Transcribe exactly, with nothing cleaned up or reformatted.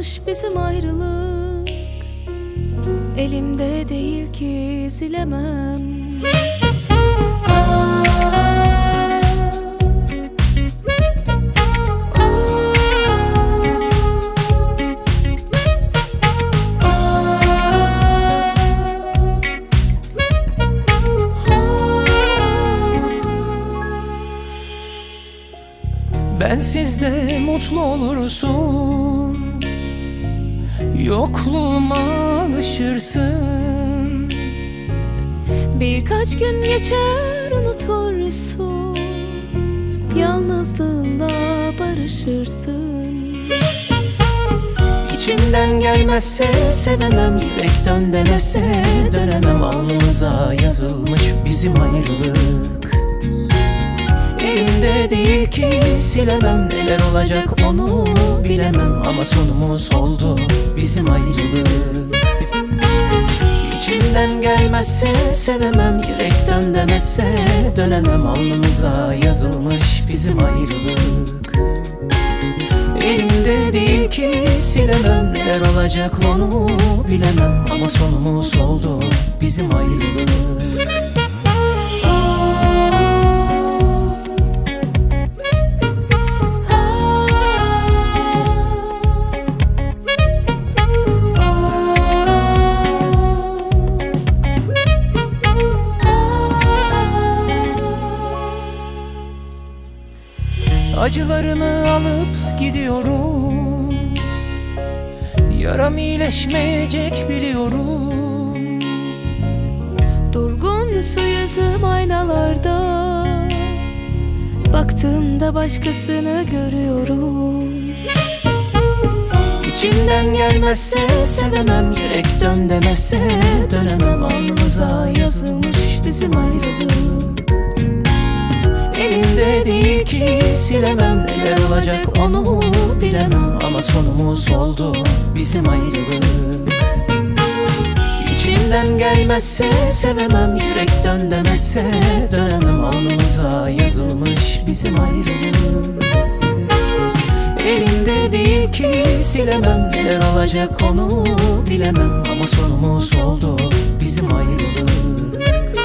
yazılmış bizim ayrılık. Elimde değil ki silemem. Bensiz de mutlu olursun, yokluğuma alışırsın. Birkaç gün geçer unutursun, yalnızlığında barışırsın. İçimden gelmezse sevemem, yürekten demezse dönemem. Alnımıza yazılmış bizim ayrılık. Elimde değil ki silemem, neler olacak onu bilemem. Ama sonumuz oldu bizim ayrılık. İçimden gelmezse sevemem, yürekten demezse dönemem. Alnımıza yazılmış bizim ayrılık. Elimde değil ki silemem, neler olacak onu bilemem. Ama sonumuz oldu bizim ayrılık. Acılarımı alıp gidiyorum, yaram iyileşmeyecek biliyorum. Durgun su yüzüm aynalarda, baktığımda başkasını görüyorum. İçimden gelmezse sevemem, yürekten demezse dönemem. Alnımıza yazılmış bizim ayrılık. Elimde değil ki silemem, neler olacak onu bilemem. Ama sonumuz oldu bizim ayrılık. İçimden gelmezse sevemem, yürekten demezse dönemem. Alnımıza yazılmış bizim ayrılık. Elimde değil ki silemem, neler olacak onu bilemem. Ama sonumuz oldu bizim ayrılık.